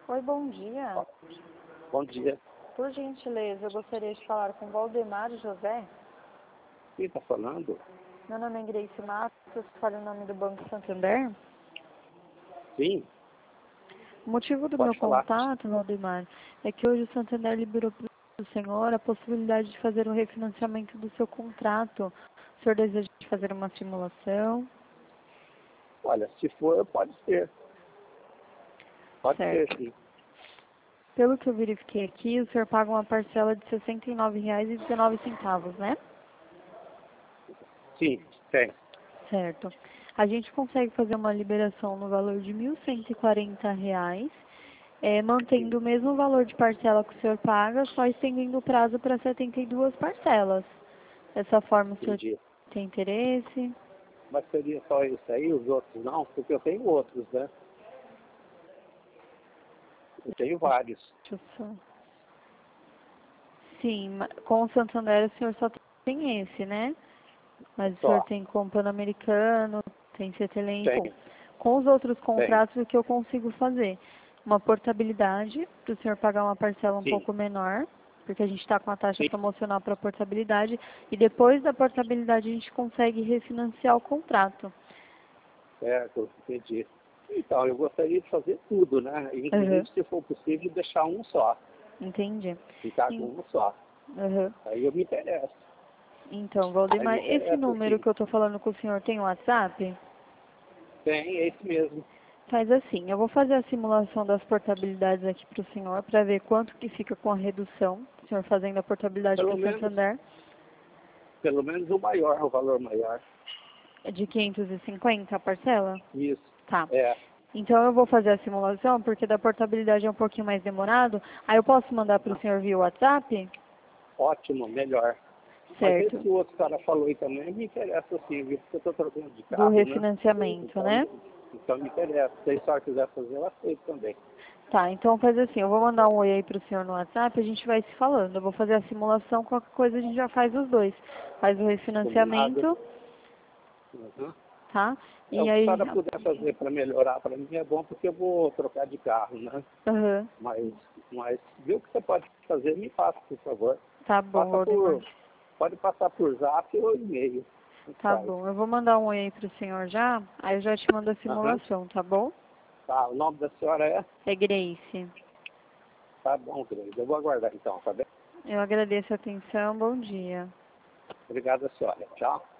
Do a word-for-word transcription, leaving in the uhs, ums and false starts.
Oi, bom dia. Bom dia. Por gentileza, eu gostaria de falar com Valdemar José. Quem está falando? Meu nome é Grace Matos, falo em nome do Banco Santander. Sim, O motivo do pode meu falar. contato, Valdemar, é que hoje o Santander liberou para o senhor a possibilidade de fazer o refinanciamento do seu contrato. O senhor deseja fazer uma simulação? Olha, se for, pode ser. Pode ser, Certo. sim. Pelo que eu verifiquei aqui, o senhor paga uma parcela de sessenta e nove reais e dezenove centavos, né? Sim, tem. Certo. A gente consegue fazer uma liberação no valor de mil cento e quarenta reais, é, Sim, mantendo o mesmo valor de parcela que o senhor paga, só estendendo o prazo para setenta e duas parcelas. Dessa forma, o senhor entendi. tem interesse? Mas seria só isso aí, os outros não? Porque eu tenho outros, né? Eu tenho vários. Deixa eu só... Sim, ma- com o Santander o senhor só tem esse, né? Mas o senhor Só. tem com o Pan-Americano, tem C T L M. Tem, Com os outros tem. contratos, o que eu consigo fazer? Uma portabilidade, para o senhor pagar uma parcela um Sim, pouco menor, porque a gente está com a taxa sim. promocional para portabilidade, e depois da portabilidade a gente consegue refinanciar o contrato. Certo, entendi. Então, eu gostaria de fazer tudo, né? Aham, Inclusive, se for possível, deixar um só. entendi. Ficar com En- um só. aham. Aí eu me interesso. Então, Aí me Valdemar, esse interessa, número sim. que eu estou falando com o senhor tem WhatsApp? Tem, é esse mesmo. Faz assim, eu vou fazer a simulação das portabilidades aqui para o senhor, para ver quanto que fica com a redução, o senhor fazendo a portabilidade para Pelo o menos, Santander, pelo menos o maior, o valor maior. é de quinhentos e cinquenta a parcela? Isso. Tá. É, Então eu vou fazer a simulação, porque da portabilidade é um pouquinho mais demorado, aí eu posso mandar para o senhor via WhatsApp? ótimo, melhor. Mas Certo. esse outro cara falou aí também me interessa sim, viu? Porque eu estou trocando de Do carro, né? refinanciamento, Então, né? então me interessa. Se a senhora quiser fazer, eu aceito também. Tá, então faz assim, eu vou mandar um oi aí pro senhor no WhatsApp, a gente vai se falando. Eu vou fazer a simulação, qualquer coisa a gente já faz os dois. Faz o Combinado. refinanciamento, Uhum. tá? É, E o que a aí, senhora puder fazer para melhorar para mim é bom, porque eu vou trocar de carro, né? aham, Mas, mas viu o que você pode fazer? Me passa, por favor. tá bom, Passa Valdemar. por, pode passar por zap ou e-mail. Tanto Tá faz. bom, eu vou mandar um oi aí pro senhor já, aí eu já te mando a Aham. simulação, tá bom? Tá, o nome da senhora é? É Grace. Tá bom, Grace. Eu vou aguardar então, tá bem? Eu agradeço a atenção, bom dia. Obrigado, senhora. Tchau.